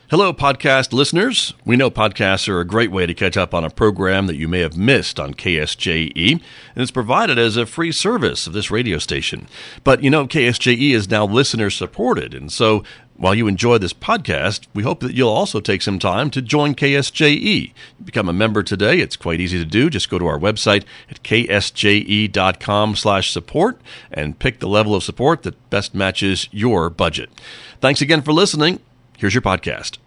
Hello, podcast listeners. We know podcasts are a great way to catch up on a program that you may have missed on KSJE, and it's provided as a free service of this radio station. But you know, KSJE is now listener-supported, and so while you enjoy this podcast, we hope that you'll also take some time to join KSJE. Become a member today. It's quite easy to do. Just go to our website at ksje.com/support and pick the level of support that best matches your budget. Thanks again for listening. Here's your podcast.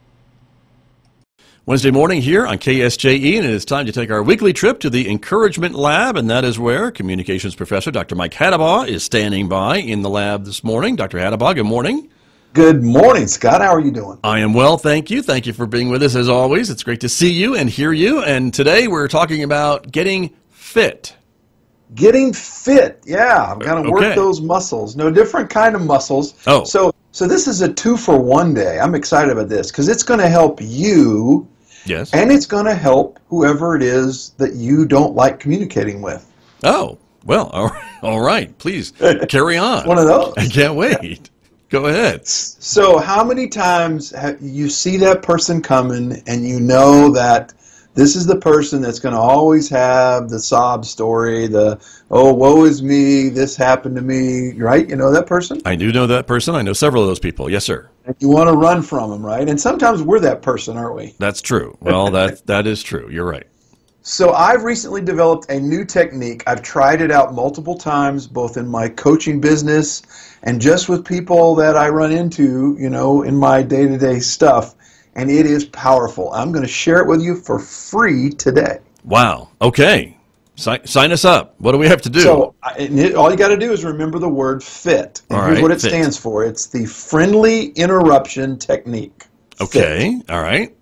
Wednesday morning here on KSJE, and it is time to take our weekly trip to the Encouragement Lab, and that is where communications professor Dr. Mike Hadabaugh is standing by in the lab this morning. Dr. Hadabaugh, good morning. Good morning, Scott. How are you doing? I am well, thank you. Thank you for being with us as always. It's great to see you and hear you, and today we're talking about getting fit. Getting fit, yeah. I'm going to work those muscles. No, different kind of muscles. Oh. So this is a 2-for-1 day. I'm excited about this because it's going to help you, yes, and it's going to help whoever it is that you don't like communicating with. Oh, well, all right. Please carry on. One of those. I can't wait. Go ahead. So how many times have you see that person coming and you know that this is the person that's going to always have the sob story, the, oh, woe is me, this happened to me, right? You know that person? I do know that person. I know several of those people. Yes, sir. And you want to run from them, right? And sometimes we're that person, aren't we? That's true. Well, that is true. You're right. So I've recently developed a new technique. I've tried it out multiple times, both in my coaching business and just with people that I run into, you know, in my day-to-day stuff. And it is powerful. I'm going to share it with you for free today. Wow. Okay. Sign us up. What do we have to do? So all you got to do is remember the word FIT. And here's what it stands for. It's the Friendly Interruption Technique. Okay. FIT. All right.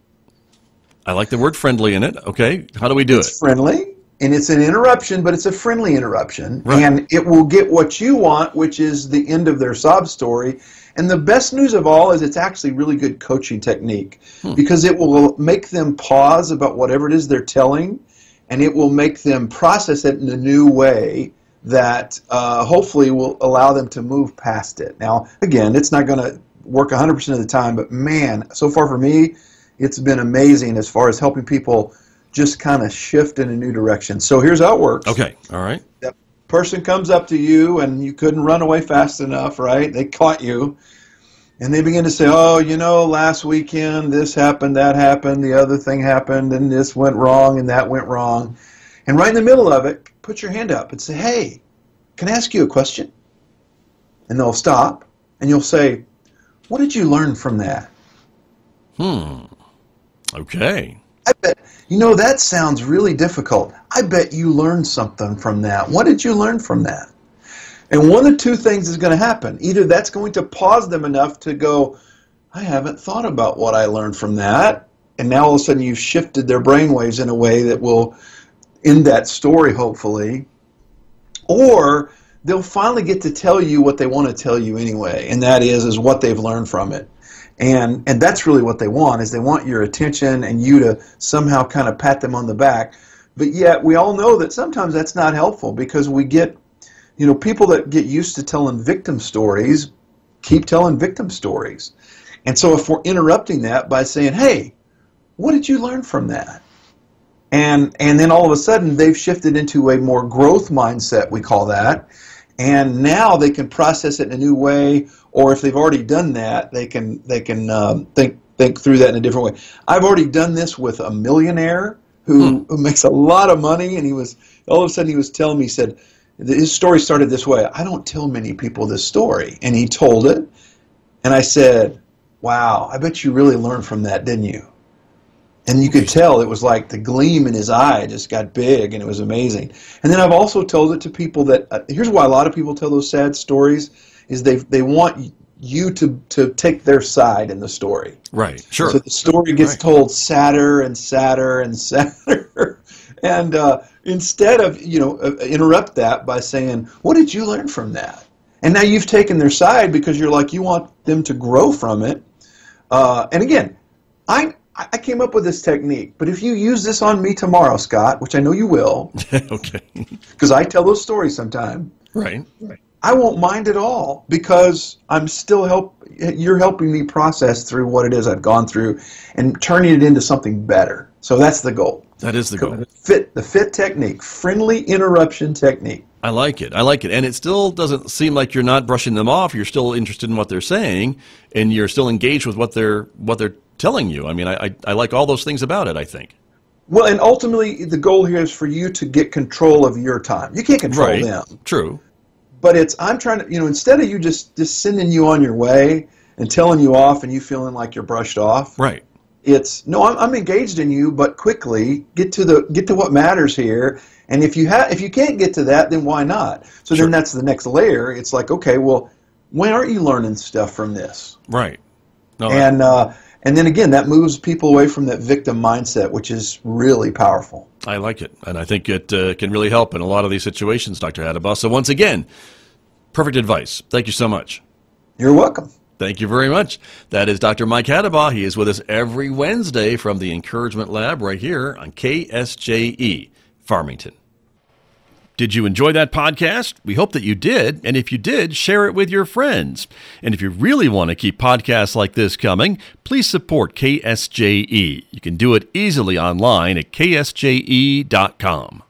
I like the word friendly in it. Okay. How do we do it? It's friendly, and it's an interruption, but it's a friendly interruption. Right. And it will get what you want, which is the end of their sob story. And the best news of all is it's actually really good coaching technique because it will make them pause about whatever it is they're telling, and it will make them process it in a new way that hopefully will allow them to move past it. Now, again, it's not going to work 100% of the time, but man, so far for me, it's been amazing as far as helping people just kind of shift in a new direction. So here's how it works. Okay. All right. That person comes up to you and you couldn't run away fast enough, right? They caught you. And they begin to say, oh, you know, last weekend this happened, that happened, the other thing happened, and this went wrong, and that went wrong. And right in the middle of it, put your hand up and say, hey, can I ask you a question? And they'll stop, and you'll say, what did you learn from that? Okay. I bet, you know, that sounds really difficult. I bet you learned something from that. What did you learn from that? And one of two things is going to happen. Either that's going to pause them enough to go, I haven't thought about what I learned from that. And now all of a sudden you've shifted their brainwaves in a way that will end that story, hopefully. Or they'll finally get to tell you what they want to tell you anyway, and that is what they've learned from it. And that's really what they want, is they want your attention and you to somehow kind of pat them on the back. But yet we all know that sometimes that's not helpful because we get, you know, people that get used to telling victim stories keep telling victim stories. And so if we're interrupting that by saying, hey, what did you learn from that? And then all of a sudden they've shifted into a more growth mindset, we call that. And now they can process it in a new way, or if they've already done that, they can think through that in a different way. I've already done this with a millionaire who makes a lot of money, and all of a sudden he was telling me, he said, his story started this way. I don't tell many people this story. And he told it. And I said, wow, I bet you really learned from that, didn't you? And you could tell it was like the gleam in his eye just got big, and it was amazing. And then I've also told it to people that, here's why a lot of people tell those sad stories, is they want you to take their side in the story. Right, sure. So the story gets told sadder and sadder and sadder. And instead of, interrupt that by saying, what did you learn from that? And now you've taken their side because you're like, you want them to grow from it. And again, I came up with this technique, but if you use this on me tomorrow, Scott, which I know you will, okay, because I tell those stories sometime, right? I won't mind at all because you're helping me process through what it is I've gone through and turning it into something better. So that's the goal. That is the goal. The FIT technique, friendly interruption technique. I like it. And it still doesn't seem like you're not brushing them off. You're still interested in what they're saying, and you're still engaged with what they're telling you. I mean, I like all those things about it, I think. Well, and ultimately, the goal here is for you to get control of your time. You can't control them. True. But I'm trying to, instead of you just sending you on your way and telling you off and you feeling like you're brushed off. Right. It's, no, I'm engaged in you, but quickly get to what matters here. And if you can't get to that, then why not? So Sure. Then that's the next layer. It's like, okay, well, when aren't you learning stuff from this? Right. No, And then again, that moves people away from that victim mindset, which is really powerful. I like it, and I think it can really help in a lot of these situations, Dr. Hadaba. So once again, perfect advice. Thank you so much. You're welcome. Thank you very much. That is Dr. Mike Hadaba. He is with us every Wednesday from the Encouragement Lab right here on KSJE, Farmington. Did you enjoy that podcast? We hope that you did. And if you did, share it with your friends. And if you really want to keep podcasts like this coming, please support KSJE. You can do it easily online at ksje.com.